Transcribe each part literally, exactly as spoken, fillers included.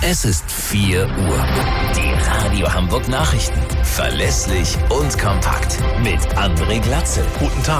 Es ist vier Uhr. Die Radio Hamburg Nachrichten. Verlässlich und kompakt. Mit André Glatzel. Guten Tag.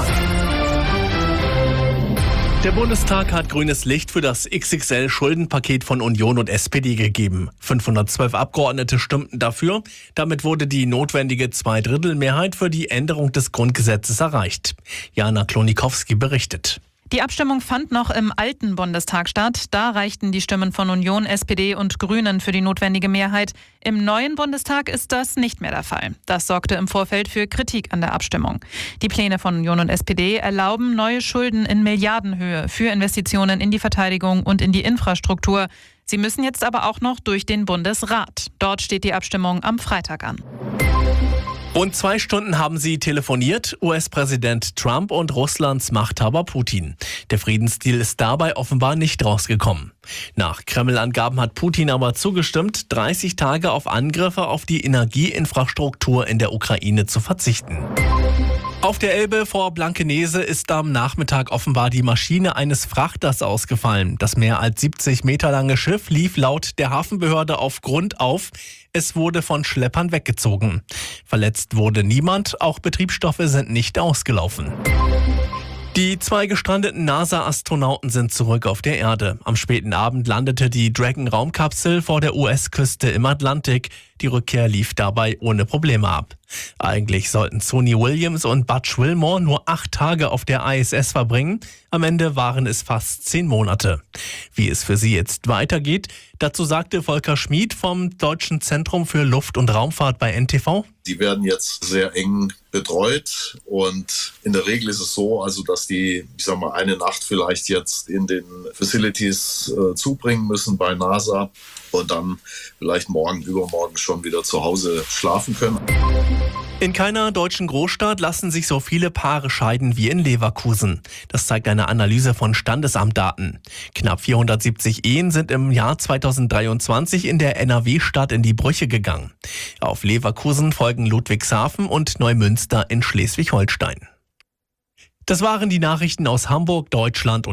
Der Bundestag hat grünes Licht für das X X L-Schuldenpaket von Union und S P D gegeben. fünfhundertzwölf Abgeordnete stimmten dafür. Damit wurde die notwendige Zweidrittelmehrheit für die Änderung des Grundgesetzes erreicht. Jana Klonikowski berichtet. Die Abstimmung fand noch im alten Bundestag statt. Da reichten die Stimmen von Union, S P D und Grünen für die notwendige Mehrheit. Im neuen Bundestag ist das nicht mehr der Fall. Das sorgte im Vorfeld für Kritik an der Abstimmung. Die Pläne von Union und S P D erlauben neue Schulden in Milliardenhöhe für Investitionen in die Verteidigung und in die Infrastruktur. Sie müssen jetzt aber auch noch durch den Bundesrat. Dort steht die Abstimmung am Freitag an. Rund zwei Stunden haben sie telefoniert, U S-Präsident Trump und Russlands Machthaber Putin. Der Friedensdeal ist dabei offenbar nicht rausgekommen. Nach Kreml-Angaben hat Putin aber zugestimmt, dreißig Tage auf Angriffe auf die Energieinfrastruktur in der Ukraine zu verzichten. Auf der Elbe vor Blankenese ist am Nachmittag offenbar die Maschine eines Frachters ausgefallen. Das mehr als siebzig Meter lange Schiff lief laut der Hafenbehörde auf Grund auf. Es wurde von Schleppern weggezogen. Verletzt wurde niemand, auch Betriebsstoffe sind nicht ausgelaufen. Die zwei gestrandeten NASA-Astronauten sind zurück auf der Erde. Am späten Abend landete die Dragon-Raumkapsel vor der U S-Küste im Atlantik. Die Rückkehr lief dabei ohne Probleme ab. Eigentlich sollten Sony Williams und Butch Wilmore nur acht Tage auf der I S S verbringen. Am Ende waren es fast zehn Monate. Wie es für sie jetzt weitergeht, dazu sagte Volker Schmid vom Deutschen Zentrum für Luft- und Raumfahrt bei N T V. Die werden jetzt sehr eng betreut und in der Regel ist es so, also dass die, ich sag mal, eine Nacht vielleicht jetzt in den Facilities äh, zubringen müssen bei NASA und dann vielleicht morgen, übermorgen schon wieder zu Hause schlafen können. In keiner deutschen Großstadt lassen sich so viele Paare scheiden wie in Leverkusen. Das zeigt eine Analyse von Standesamtdaten. Knapp vierhundertsiebzig Ehen sind im Jahr zweitausenddreiundzwanzig in der N R W-Stadt in die Brüche gegangen. Auf Leverkusen folgen Ludwigshafen und Neumünster in Schleswig-Holstein. Das waren die Nachrichten aus Hamburg, Deutschland und